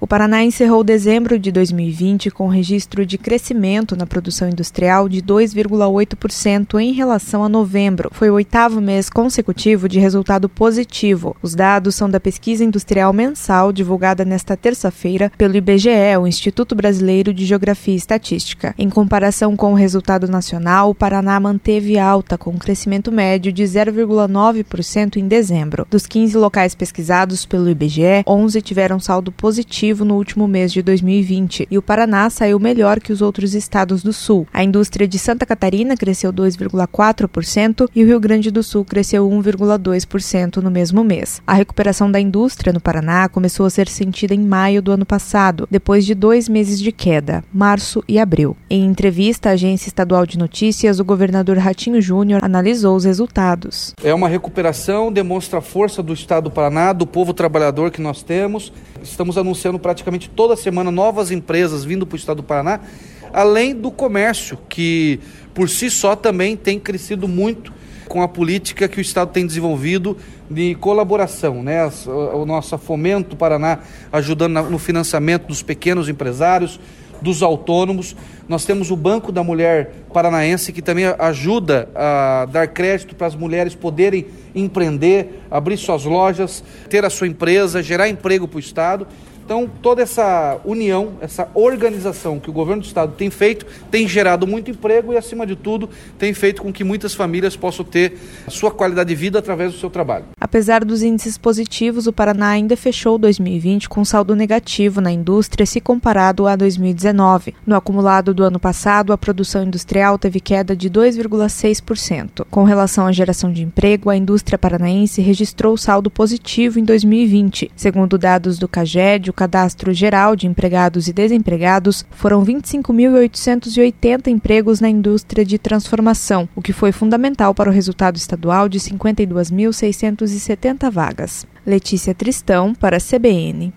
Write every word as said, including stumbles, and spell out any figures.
O Paraná encerrou dezembro de dois mil e vinte com registro de crescimento na produção industrial de dois vírgula oito por cento em relação a novembro. Foi o oitavo mês consecutivo de resultado positivo. Os dados são da pesquisa industrial mensal divulgada nesta terça-feira pelo I B G E, o Instituto Brasileiro de Geografia e Estatística. Em comparação com o resultado nacional, o Paraná manteve alta, com um crescimento médio de zero vírgula nove por cento em dezembro. Dos quinze locais pesquisados pelo I B G E, onze tiveram saldo positivo no último mês de dois mil e vinte, e o Paraná saiu melhor que os outros estados do Sul. A indústria de Santa Catarina cresceu dois vírgula quatro por cento e o Rio Grande do Sul cresceu um vírgula dois por cento no mesmo mês. A recuperação da indústria no Paraná começou a ser sentida em maio do ano passado, depois de dois meses de queda, março e abril. Em entrevista à Agência Estadual de Notícias, o governador Ratinho Júnior analisou os resultados. É uma recuperação, demonstra a força do estado do Paraná, do povo trabalhador que nós temos. Estamos anunciando praticamente toda semana novas empresas vindo para o estado do Paraná, além do comércio, que por si só também tem crescido muito com a política que o estado tem desenvolvido de colaboração, né? O nosso Fomento Paraná ajudando no financiamento dos pequenos empresários, dos autônomos. Nós temos o Banco da Mulher Paranaense, que também ajuda a dar crédito para as mulheres poderem empreender, abrir suas lojas, ter a sua empresa, gerar emprego para o estado. Então, toda essa união, essa organização que o governo do estado tem feito, tem gerado muito emprego e, acima de tudo, tem feito com que muitas famílias possam ter a sua qualidade de vida através do seu trabalho. Apesar dos índices positivos, o Paraná ainda fechou dois mil e vinte com saldo negativo na indústria se comparado a dois mil e dezenove. No acumulado do ano passado, a produção industrial teve queda de dois vírgula seis por cento. Com relação à geração de emprego, a indústria paranaense registrou saldo positivo em dois mil e vinte. Segundo dados do CAGED, o Cadastro Geral de Empregados e Desempregados, foram vinte e cinco mil oitocentos e oitenta empregos na indústria de transformação, o que foi fundamental para o resultado estadual de cinquenta e duas mil seiscentas e setenta vagas. Letícia Tristão, para a C B N.